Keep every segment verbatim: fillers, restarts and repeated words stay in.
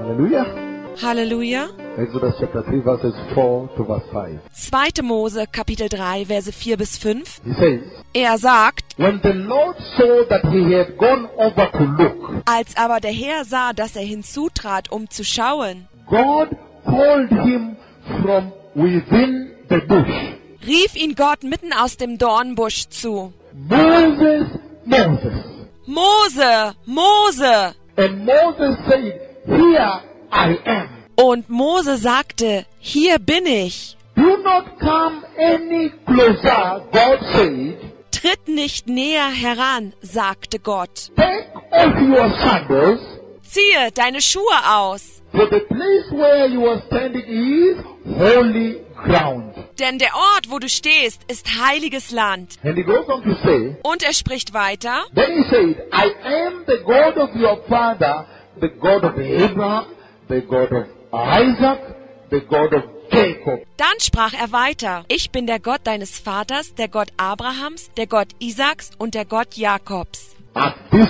Hallelujah. Halleluja. Exodus chapter three verses four to verse five. zweite. Mose, Kapitel drei, Verse vier bis fünf. He says, Er sagt, when the Lord saw that he had gone over to look, als aber der Herr sah, dass er hinzutrat, um zu schauen, God called him from within the bush. rief ihn Gott mitten aus dem Dornbusch zu. Moses, Moses. Mose, Mose! And Moses said, here I am. Und Mose sagte, hier bin ich. Do not come any closer, God said. Tritt nicht näher heran, sagte Gott. Take off your sandals, Ziehe deine Schuhe aus, for the place where you are standing is holy ground. denn der Ort, wo du stehst, ist heiliges Land. And he goes on to say, Und er spricht weiter, then he said, I am the God of your father, the God of Abraham, the God of Isaac, the God of Jacob. dann sprach er weiter, ich bin der Gott deines Vaters, der Gott Abrahams, der Gott Isaaks und der Gott Jakobs. At this,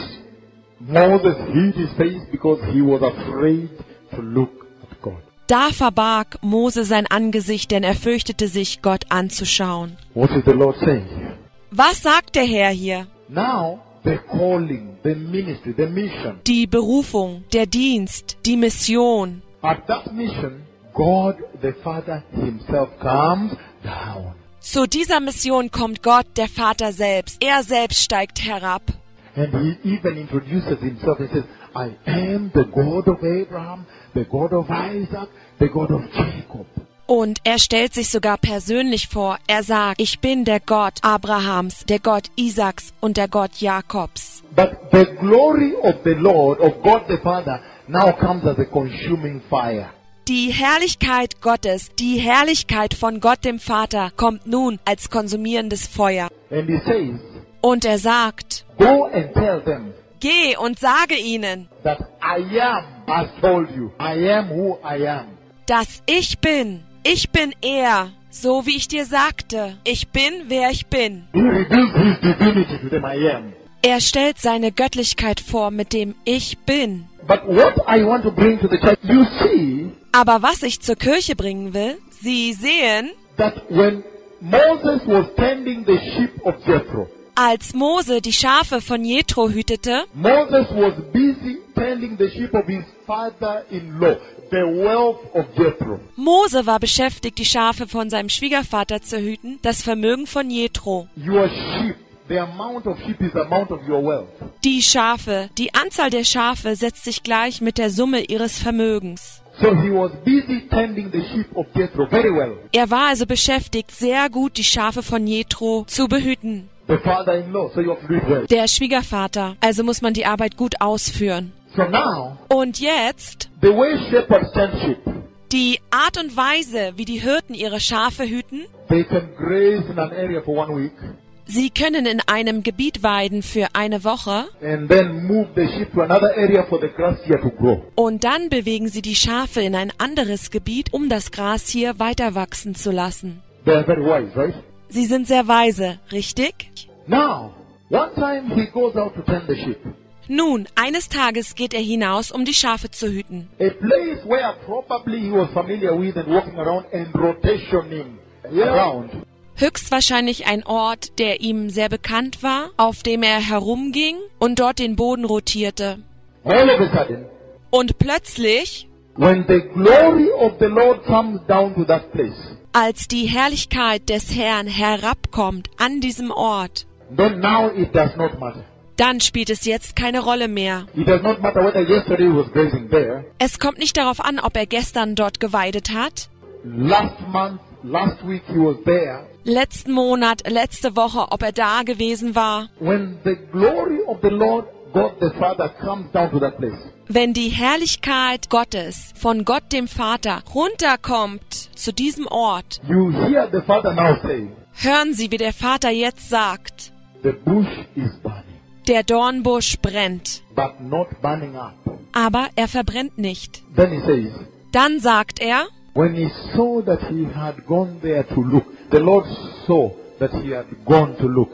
Moses hid his face because he was afraid to look at God. Da verbarg Mose sein Angesicht, denn er fürchtete sich, Gott anzuschauen. What is the Lord saying here? Was sagt der Herr hier? Now, the calling, the ministry, the mission. Die Berufung, der Dienst, die Mission. At that mission, God the Father himself comes down. Zu dieser Mission kommt Gott, der Vater selbst. Er selbst steigt herab. And he even introduces himself and says, I am the God of Abraham, the God of Isaac, the God of Jacob. Und er stellt sich sogar persönlich vor. Er sagt, ich bin der Gott Abrahams, der Gott Isaaks und der Gott Jakobs. But the glory of the Lord, of God the Father, now comes as a consuming fire. Die Herrlichkeit Gottes, die Herrlichkeit von Gott dem Vater, kommt nun als konsumierendes Feuer. And he says, Und er sagt, go and tell them geh und sage ihnen, that I am has told you. I am who I am. dass ich bin, ich bin er, so wie ich dir sagte, ich bin, wer ich bin. He reveals his divinity to them, I am. Er stellt seine Göttlichkeit vor mit dem Ich bin. But what I want to bring to the church, you see Aber was ich zur Kirche bringen will, Sie sehen, that when Moses was tending the sheep of Jethro, als Mose die Schafe von Jethro hütete, Moses was busy tending the sheep of his father-in-law, the wealth of Jethro. Mose war beschäftigt, die Schafe von seinem Schwiegervater zu hüten, das Vermögen von Jethro. Your sheep, the amount of sheep is the amount of your wealth. Die Schafe, die Anzahl der Schafe setzt sich gleich mit der Summe ihres Vermögens. So he was busy tending the sheep of Jethro very well. Er war also beschäftigt, sehr gut die Schafe von Jethro zu behüten. The father-in-law, so you have to do it well. Der Schwiegervater, also muss man die Arbeit gut ausführen. So now, Und jetzt, the way shepherds tend sheep, die Art und Weise, wie die Hirten ihre Schafe hüten, they can graze in an area for one week sie können in einem Gebiet weiden für eine Woche and then move the sheep to another area for the grass here to grow. und dann bewegen sie die Schafe in ein anderes Gebiet, um das Gras hier weiter wachsen zu lassen. They are very wise, right? Sie sind sehr weise, richtig? Now, one time he goes out to tend the sheep. Nun, eines Tages geht er hinaus, um die Schafe zu hüten. A place where probably he was familiar with and walking around and rotationing around. Höchstwahrscheinlich ein Ort, der ihm sehr bekannt war, auf dem er herumging und dort den Boden rotierte. All of a sudden, Und plötzlich, when the glory of the Lord comes down to that place, als die Herrlichkeit des Herrn herabkommt an diesem Ort, then now it does not matter. dann spielt es jetzt keine Rolle mehr. It does not matter whether yesterday he was grazing there, Es kommt nicht darauf an, ob er gestern dort geweidet hat, last month, last week he was there. letzten Monat, letzte Woche, ob er da gewesen war. When the glory of the Lord, God the Father, comes down to that place, Wenn die Herrlichkeit Gottes von Gott dem Vater runterkommt zu diesem Ort, you hear the Father now saying, hören Sie, wie der Vater jetzt sagt, the bush is burning, der Dornbusch brennt, but not burning up. aber er verbrennt nicht. Then he says, Dann sagt er, when he saw that he had gone there to look, the Lord saw that he had gone to look.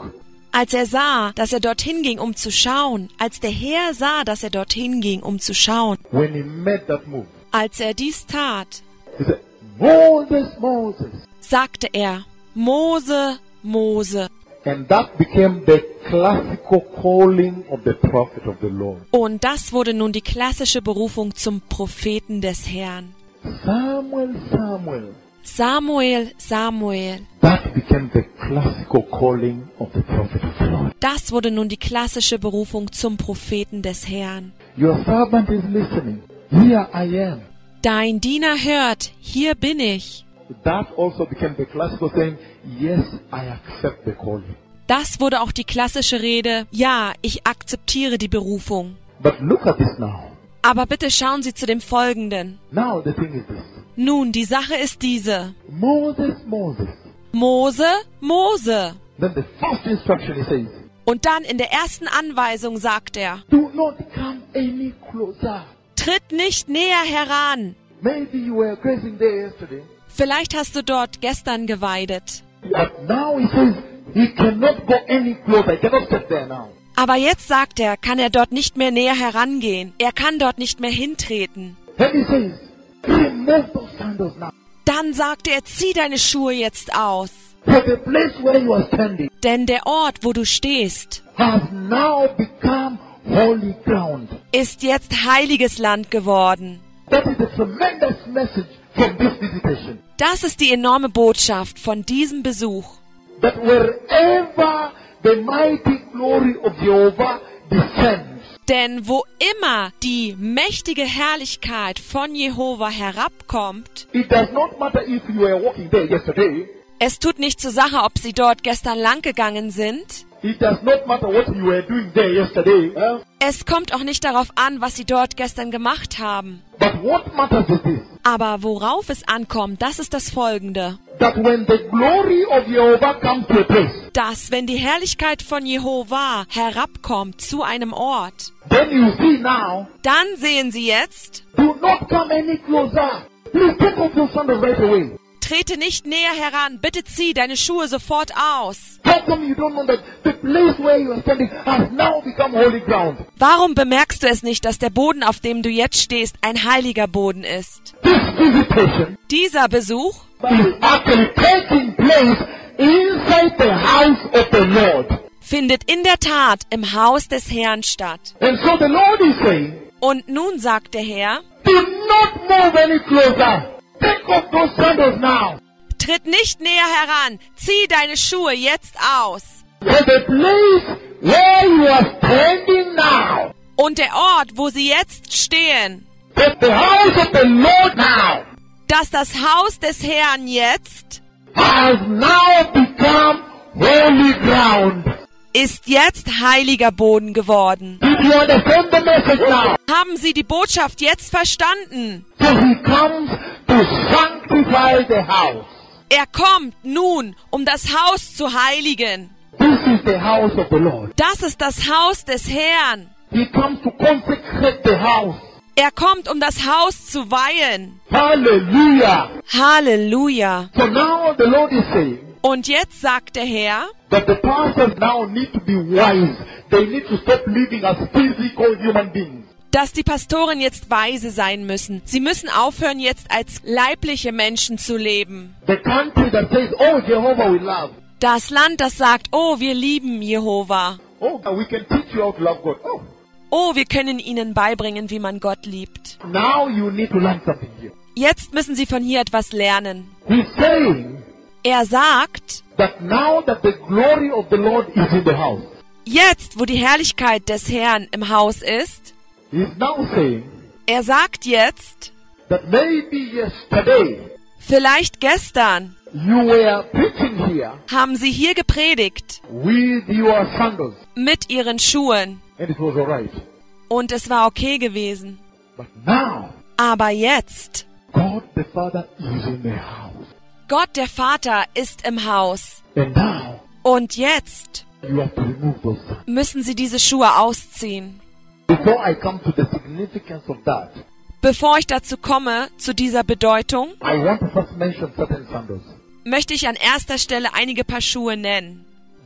Als er sah, dass er dorthin ging, um zu schauen, als der Herr sah, dass er dorthin ging, um zu schauen, when he made that move, als er dies tat, he said, Moses, Moses. sagte er, Mose, Mose. And that became the classical calling of the prophet of the Lord. Und das wurde nun die klassische Berufung zum Propheten des Herrn. Samuel, Samuel. Samuel, Samuel. That became the classical calling of the prophet of the Lord. Das wurde nun die klassische Berufung zum Propheten des Herrn. Your servant is listening. Here I am. Dein Diener hört, hier bin ich. That also became the classical saying, yes, I accept the calling. Das wurde auch die klassische Rede, ja, ich akzeptiere die Berufung. But look at this now. Aber bitte schauen Sie zu dem Folgenden. Now the thing is this. Nun, die Sache ist diese. Moses, Moses. Mose, Mose. Then the first instruction he says, Und dann in der ersten Anweisung sagt er, do not come any closer. tritt nicht näher heran. Maybe you were grazing there yesterday. Vielleicht hast du dort gestern geweidet. But now he says, he cannot go any closer. He cannot step there now. Aber jetzt sagt er, kann er dort nicht mehr näher herangehen. Er kann dort nicht mehr hintreten. Then he says, remove those sandals now. Dann sagt er, zieh deine Schuhe jetzt aus. For the place where you are standing Denn der Ort, wo du stehst, has now become holy ground. ist jetzt heiliges Land geworden. That is a tremendous message from this visitation. Das ist die enorme Botschaft von diesem Besuch. That wherever the mighty glory of Jehovah descends, Denn wo immer die mächtige Herrlichkeit von Jehova herabkommt, it does not matter if you were walking there yesterday. es tut nicht zur Sache, ob sie dort gestern lang gegangen sind. It does not matter what you were doing there yesterday. eh? Es kommt auch nicht darauf an, was sie dort gestern gemacht haben. But what matters is this. Aber worauf es ankommt, das ist das Folgende. That when the glory of Jehovah comes to a place, Dass, wenn die Herrlichkeit von Jehova herabkommt zu einem Ort, then you see now, dann sehen sie jetzt, do not come any closer. Please take off your sandals right away. trete nicht näher heran, bitte zieh deine Schuhe sofort aus. How come you don't know that the place where you are standing has now become holy ground? Warum bemerkst du es nicht, dass der Boden, auf dem du jetzt stehst, ein heiliger Boden ist? This visitation Dieser Besuch is actually taking place inside the house of the Lord. findet in der Tat im Haus des Herrn statt. And so the Lord is saying, Und nun sagt der Herr, do not move any closer. Take off those sandals now. tritt nicht näher heran, zieh deine Schuhe jetzt aus. For the place where you are standing now, Und der Ort, wo sie jetzt stehen, that the house of the Lord now, dass das Haus des Herrn jetzt has now become holy ground. ist jetzt heiliger Boden geworden. Did you understand the message now? Haben Sie die Botschaft jetzt verstanden? So he comes to sanctify the house. Er kommt nun, um das Haus zu heiligen. This is the house of the Lord. Das ist das Haus des Herrn. He comes to consecrate the house. Er kommt, um das Haus zu weihen. Hallelujah. Halleluja. So now the Lord is saying Und jetzt sagt der Herr, that the pastors now need to be wise. They need to stop living as physical human beings. dass die Pastoren jetzt weise sein müssen. Sie müssen aufhören, jetzt als leibliche Menschen zu leben. The country that says, oh, Jehovah we love. Das Land, das sagt, oh, wir lieben Jehova. Oh, we can teach you how to love God. Oh, Oh, wir können ihnen beibringen, wie man Gott liebt. now you need to learn something here. Jetzt müssen sie von hier etwas lernen. He's saying Er sagt, that now that the glory of the Lord is in the house, jetzt, wo die Herrlichkeit des Herrn im Haus ist, he's now saying er sagt jetzt, that maybe yesterday vielleicht gestern you were preaching here haben sie hier gepredigt with your sandals, mit ihren Schuhen and it was alright. und es war okay gewesen. But now, Aber jetzt, God the Father is in the house. Gott der Vater ist im Haus. And now, Und jetzt you have to remove those sandals. müssen sie diese Schuhe ausziehen. Before I come to the significance of that, Bevor ich dazu komme, zu dieser Bedeutung, I want to first mention certain sandals. möchte ich an erster Stelle einige Paar Schuhe nennen.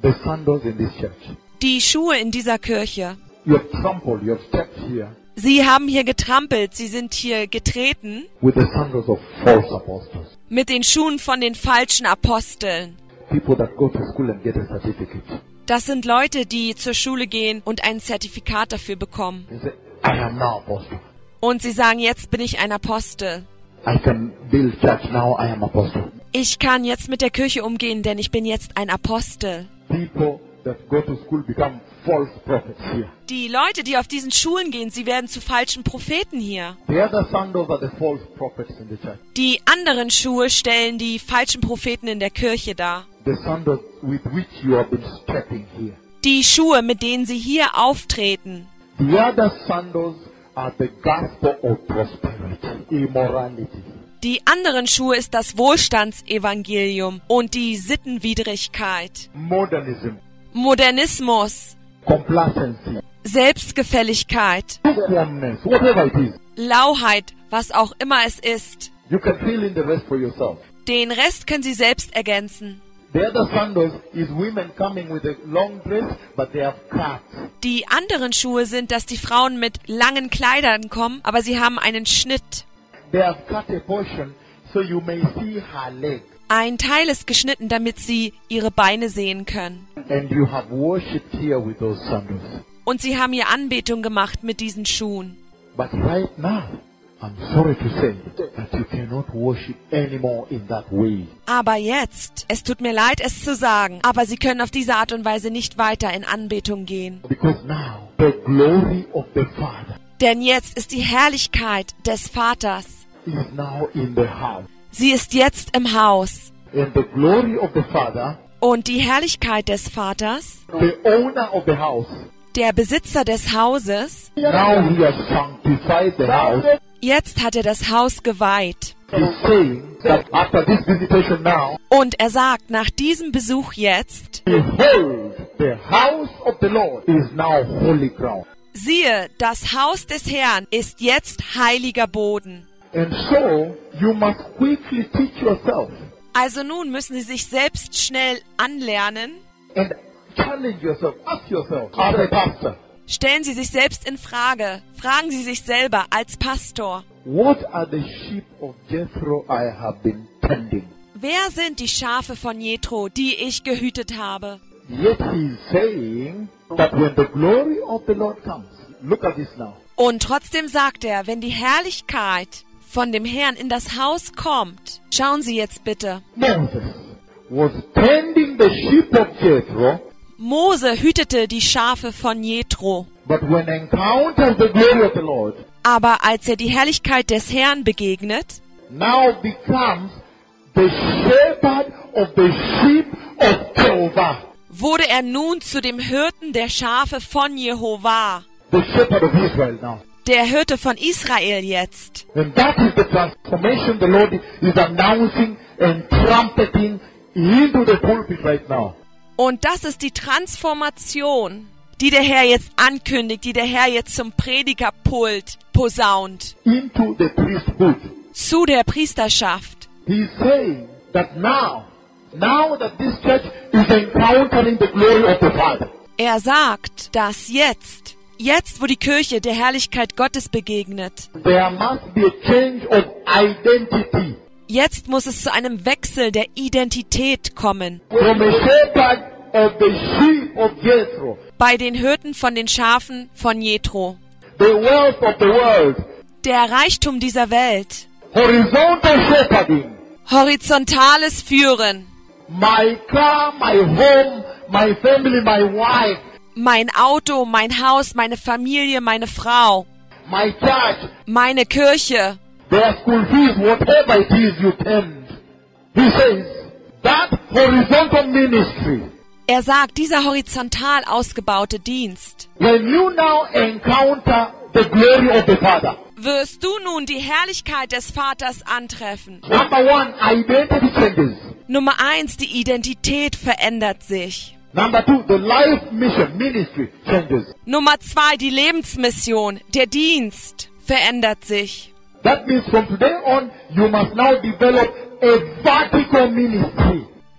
the sandals in this church. Die Schuhe in dieser Kirche. You have trampled, you have stepped here Sie haben hier getrampelt, sie sind hier getreten with the sandals of false apostles. mit den Schuhen von den falschen Aposteln. People that go to school and get a certificate. Das sind Leute, die zur Schule gehen und ein Zertifikat dafür bekommen. They say, I am now apostle. Und sie sagen, jetzt bin ich ein Apostel. I can build church now, I am apostle. Ich kann jetzt mit der Kirche umgehen, denn ich bin jetzt ein Apostel. People that go to school become false prophets here. Die Leute, die auf diesen Schulen gehen, sie werden zu falschen Propheten hier. The other sandals are the false prophets in the church. Die anderen Schuhe stellen die falschen Propheten in der Kirche dar. The sandals with which you have been stepping here. Die Schuhe, mit denen sie hier auftreten. The other sandals are the gospel of prosperity, immorality. Die anderen Schuhe ist das Wohlstandsevangelium und die Sittenwidrigkeit. Modernism, Modernismus, complacency, Selbstgefälligkeit, lukewarmness, whatever it is. Lauheit, was auch immer es ist. You can fill in the rest for yourself. Den Rest können sie selbst ergänzen. The other sandals is women coming with a long dress, but they have cuts. Die anderen Schuhe sind, dass die Frauen mit langen Kleidern kommen, aber sie haben einen Schnitt. They have cut a portion so you may see her leg. Ein Teil ist geschnitten, damit sie ihre Beine sehen können. And you have worshipped here with those sandals. Und sie haben hier Anbetung gemacht mit diesen Schuhen. But right now, I'm sorry to say that you cannot worship anymore in that way. Aber jetzt, es tut mir leid, es zu sagen, aber sie können auf diese Art und Weise nicht weiter in Anbetung gehen. Because now, the glory of the Father Denn jetzt ist die Herrlichkeit des Vaters. is now in the house. Sie ist jetzt im Haus. And the glory of the Father, Und die Herrlichkeit des Vaters, the owner of the house, der Besitzer des Hauses, now he has sanctified the house. jetzt hat er das Haus geweiht. He's saying that after this visitation now, Und er sagt, nach diesem Besuch jetzt, behold, the house of the Lord is now holy ground. siehe, das Haus des Herrn ist jetzt heiliger Boden. And so, you must quickly teach yourself Also nun müssen sie sich selbst schnell anlernen. and challenge yourself, ask yourself, as a pastor, Stellen Sie sich selbst in Frage. Fragen Sie sich selber als Pastor. what are the sheep of Jethro I have been tending? Wer sind die Schafe von Jethro, die ich gehütet habe? Yet he is saying that when the glory of the Lord comes, look at this now. Und trotzdem sagt er, wenn die Herrlichkeit von dem Herrn in das Haus kommt, schauen Sie jetzt bitte. Moses was tending the sheep of Jethro, Mose hütete die Schafe von Jethro. but when encounters the glory of the Lord, Aber als er die Herrlichkeit des Herrn begegnet, now becomes the shepherd of the sheep of Jehovah, wurde er nun zu dem Hirten der Schafe von Jehova, the shepherd of Israel now. der Hirte von Israel jetzt. And that is the transformation the Lord is announcing and trumpeting into the pulpit right now. Und das ist die Transformation, die der Herr jetzt ankündigt, die der Herr jetzt zum Predigerpult posaunt, Into the priesthood. zu der Priesterschaft. He's saying that now, now that this church is encountering the glory of the Father, Er sagt, dass jetzt, jetzt wo die Kirche der Herrlichkeit Gottes begegnet, there must be a change of identity. jetzt muss es zu einem Wechsel der Identität kommen. From a shepherd of the sheep of Jethro, Bei den Hirten von den Schafen von Jethro. the wealth of the world, Der Reichtum dieser Welt. horizontal shepherding, Horizontales Führen. my car, my home, my family, my wife, Mein Auto, mein Haus, meine Familie, meine Frau. my church, Meine Kirche. their school fees, whatever it is you tend. He says, that horizontal ministry, Er sagt, dieser horizontal ausgebaute Dienst. when you now encounter the glory of the Father, Wirst du nun die Herrlichkeit des Vaters antreffen. number one, identity changes. Nummer eins, die Identität verändert sich. Number two, the life mission, ministry changes. Nummer zwei, die Lebensmission, der Dienst verändert sich. That means from today on, you must now develop a vertical ministry.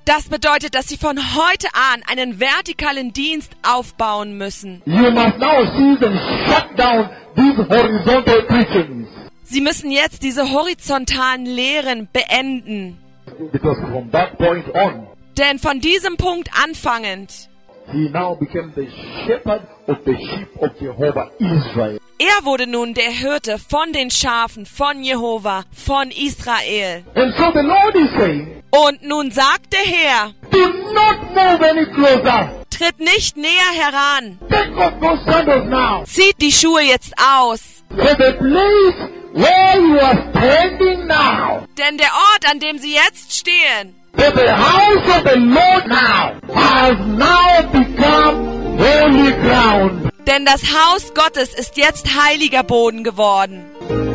Das bedeutet, dass sie von heute an einen vertikalen Dienst aufbauen müssen. You must now cease and shut down these horizontal preachings. Sie müssen jetzt diese horizontalen Lehren beenden. Because from that point on, Denn von diesem Punkt anfangend, he now became the shepherd of the sheep of Jehovah Israel. er wurde nun der Hirte von den Schafen von Jehova, von Israel. And so the Lord is saying, Und nun sagt der Herr, do not move any closer. tritt nicht näher heran. Take off those sandals now. Zieht die Schuhe jetzt aus. For the place where you are standing now, Denn der Ort, an dem sie jetzt stehen, for the house of the Lord now, has now become holy ground. denn das Haus Gottes ist jetzt heiliger Boden geworden.